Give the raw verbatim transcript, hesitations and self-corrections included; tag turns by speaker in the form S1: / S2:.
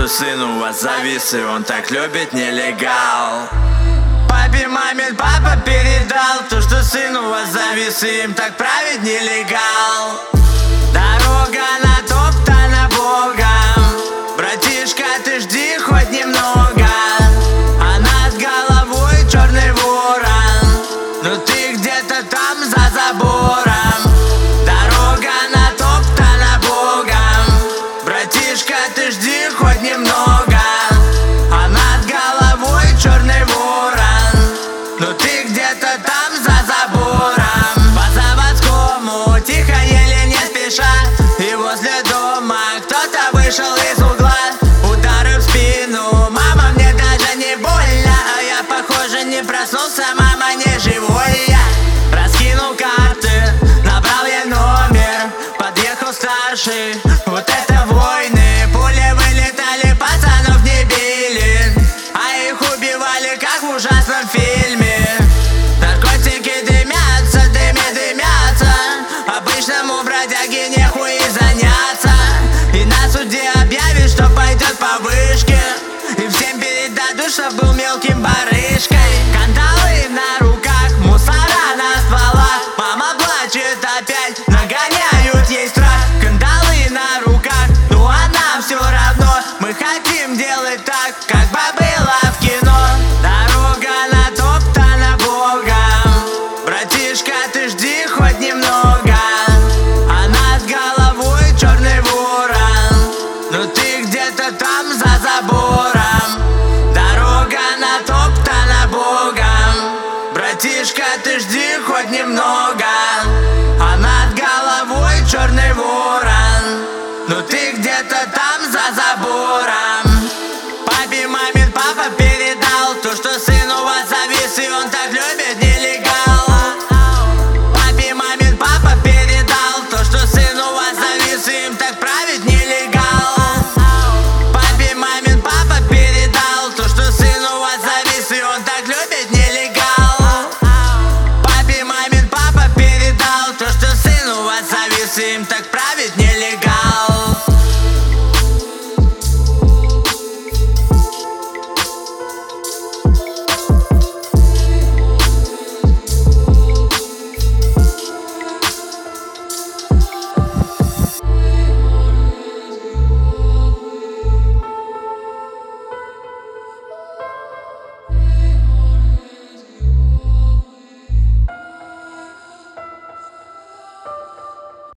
S1: что сын у вас завис, и он так любит нелегал. Папе, маме, папа передал то, что сын у вас завис, и им так правит нелегал. Дорога натоптана Богом, братишка, ты жди хоть немного, а над головой черный ворон, но ты где-то там за забором. Дорога натоптана Богом, братишка, ты жди хоть немного, а над головой черный ворон, но ты где-то там за забором. По заводскому тихо, еле не спеша, и возле дома кто-то вышел из угла. Удары в спину, мама, мне даже не больно, а я, похоже, не проснулся, мама, не живой я. Раскинул карты, набрал я номер, подъехал старший, вот это войны. Пули вылетали, пацанов не били, а их убивали, как в ужасном фильме. Наркотики дымятся, дыми дымятся, обычному бродяге нехуй заняться. И на суде объявят, что пойдет по вышке, и всем передадут, что был мелким барышкой. Кандалы на руках, мусора на стволах, мама плачет опять, нагоняют ей страх. Кандалы на руках, ну а нам все равно, мы хотим делать так, как бы было в кино. Дорога натоптана Богом, братишка, ты жди хоть немного, а над головой черный ворон, но ты где-то там за забором. Дорога натоптана Богом, братишка, ты жди хоть немного, а над головой черный ворон, но ты где-то там за забором. Папе, маме, папа